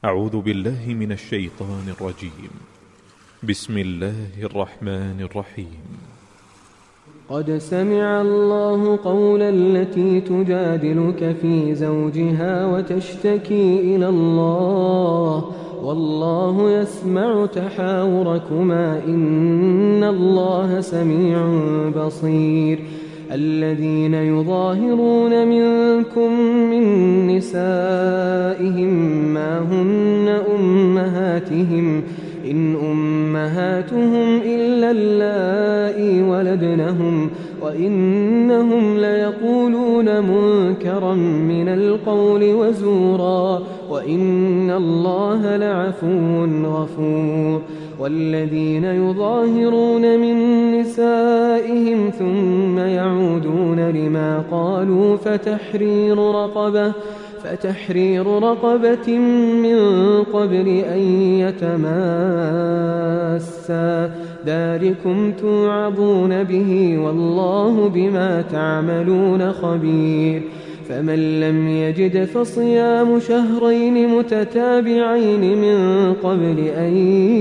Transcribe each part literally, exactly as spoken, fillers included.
أعوذ بالله من الشيطان الرجيم. بسم الله الرحمن الرحيم. قد سمع الله قول التي تجادلك في زوجها وتشتكي إلى الله والله يسمع تحاوركما إن الله سميع بصير. الذين يظاهرون منكم من نسائهم ما هن أمهاتهم إن أمهاتهم إلا اللائي ولدنهم وإنهم ليقولون منكرا من القول وزورا وإن الله لعفو غفور. والذين يظاهرون من نسائهم ثم يعودون لما قالوا فتحرير رقبة فتحرير رقبة من قبل أن يتماسا ذلكم توعظون به والله بما تعملون خبير. فمن لم يجد فصيام شهرين متتابعين من قبل أن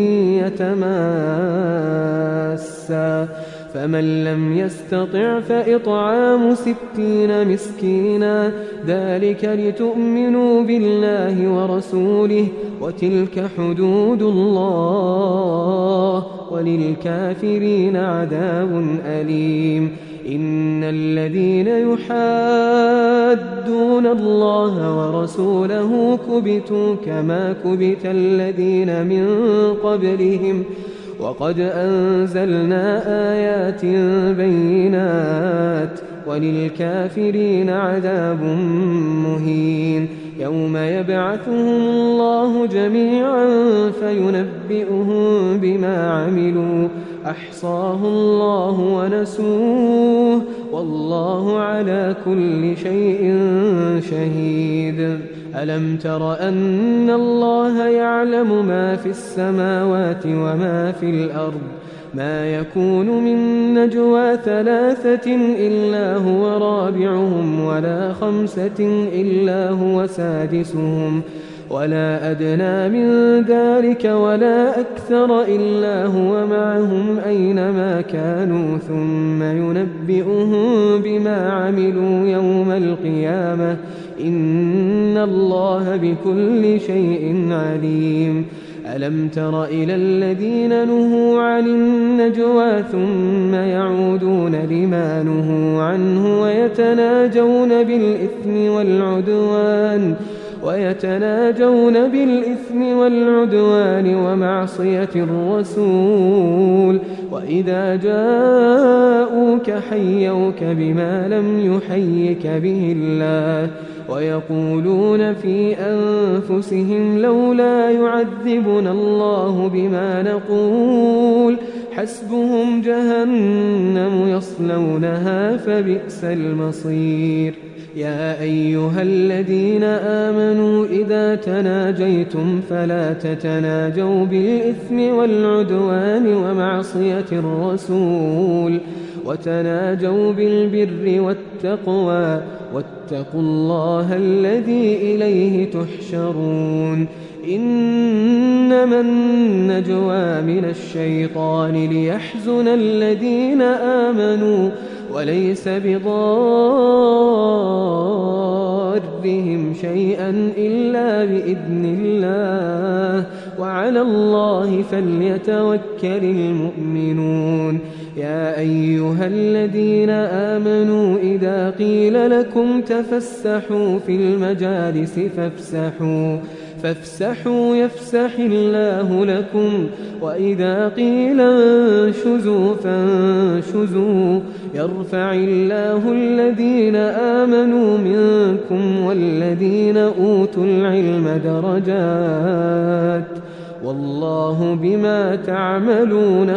يتماسا فمن لم يستطع فإطعام ستين مسكينا ذلك لتؤمنوا بالله ورسوله وتلك حدود الله وللكافرين عذاب أليم. إن الذين يحادون الله ورسوله كبتوا كما كبت الذين من قبلهم وقد أنزلنا آيات بينات وللكافرين عذاب مهين. يوم يبعثهم الله جميعا فينبئهم بما عملوا أحصاه الله ونسوه والله على كل شيء شهيد. ألم تر أن الله يعلم ما في السماوات وما في الأرض ما يكون من نجوى ثلاثة إلا هو رابعهم ولا خمسة إلا هو سادسهم ولا أدنى من ذلك ولا أكثر إلا هو معهم أينما كانوا ثم ينبئهم بما عملوا يوم القيامة إن الله بكل شيء عليم. ألم تر إلى الذين نهوا عن النجوى ثم يعودون لما نهوا عنه ويتناجون بالإثم والعدوان ويتناجون بالإثم والعدوان ومعصية الرسول وإذا جاءوك حيوك بما لم يحيك به الله ويقولون في أنفسهم لولا يعذبنا الله بما نقول حسبهم جهنم يصلونها فبئس المصير. يا أيها الذين آمنوا إذا تناجيتم فلا تتناجوا بالإثم والعدوان ومعصية الرسول وتناجوا بالبر والتقوى واتقوا الله الذي إليه تحشرون. إنما النجوى من الشيطان ليحزن الذين آمنوا وليس بضارهم شيئا إلا بإذن الله وعلى الله فليتوكل المؤمنون. يا أيها الذين آمنوا إذا قيل لكم تفسحوا في المجالس فافسحوا فافسحوا يفسح الله لكم وإذا قيل انشزوا فانشزوا يرفع الله الذين آمنوا منكم والذين أوتوا العلم درجات والله بما تعملون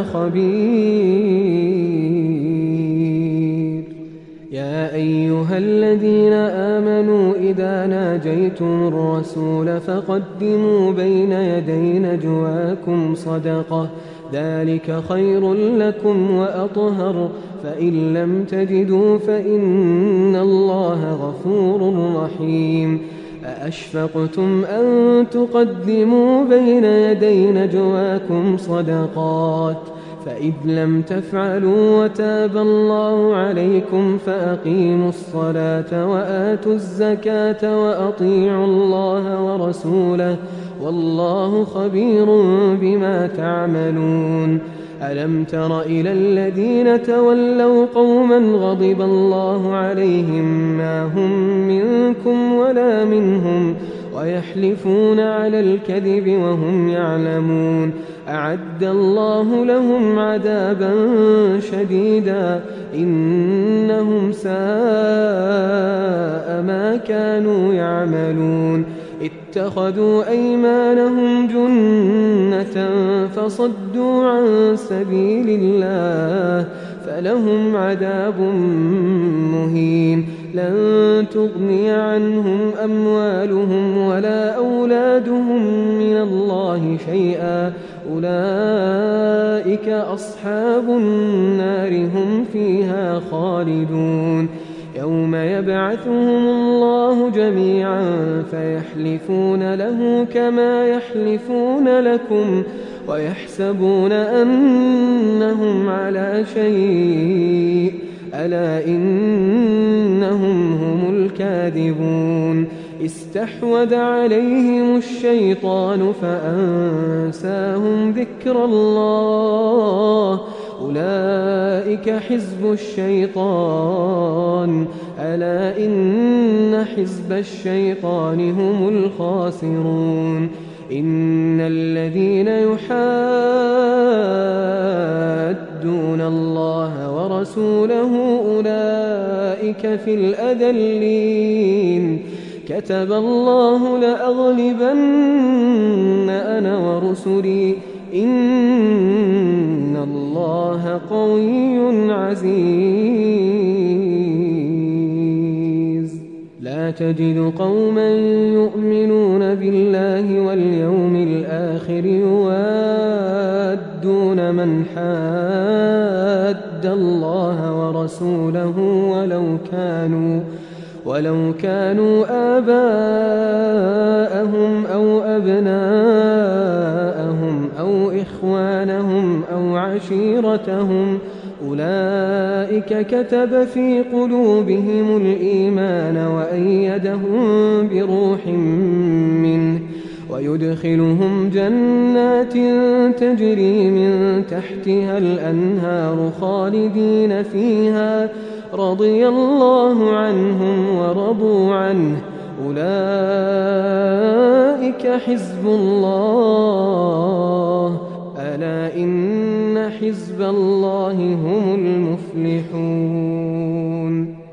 خبير. يا أيها الذين آمنوا إذا ناجيتم الرسول فقدموا بين يدي نجواكم صدقة ذلك خير لكم وأطهر فإن لم تجدوا فإن الله غفور رحيم. أأشفقتم أن تقدموا بين يدي نجواكم صدقات فإذ لم تفعلوا وتاب الله عليكم فأقيموا الصلاة وآتوا الزكاة وأطيعوا الله ورسوله والله خبير بما تعملون. ألم تر إلى الذين تولوا قوما غضب الله عليهم ما هم منكم ولا منهم ويحلفون على الكذب وهم يعلمون أعد الله لهم عذابا شديدا إنهم ساء ما كانوا يعملون. اتخذوا أيمانهم جنة فصدوا عن سبيل الله فلهم عذاب مهين لن تغني عنهم أموالهم ولا أولادهم من الله شيئا أولئك أصحاب النار هم فيها خالدون. يوم يبعثهم الله جميعا فيحلفون له كما يحلفون لكم ويحسبون أنهم على شيء ألا إنهم هم الكاذبون. استحوذ عليهم الشيطان فأنساهم ذكر الله أولئك حزب الشيطان ألا إن حزب الشيطان هم الخاسرون. إن الذين يحادون الله ورسوله أولئك في الأذلين كتب الله لأغلبن أنا ورسلي إن الله قوي عزيز. لا تجد قوما يؤمنون بالله واليوم الآخر يوادون من حاد الله ورسوله ولو كانوا ولو كانوا آباءهم أو أبناءهم أو إخوانهم أو عشيرتهم أولئك كتب في قلوبهم الإيمان وأيدهم بروح منه ويدخلهم جنات تجري من تحتها الأنهار خالدين فيها رضي الله عنهم ورضوا عنه أولئك حزب الله ألا إن حزب الله هم المفلحون.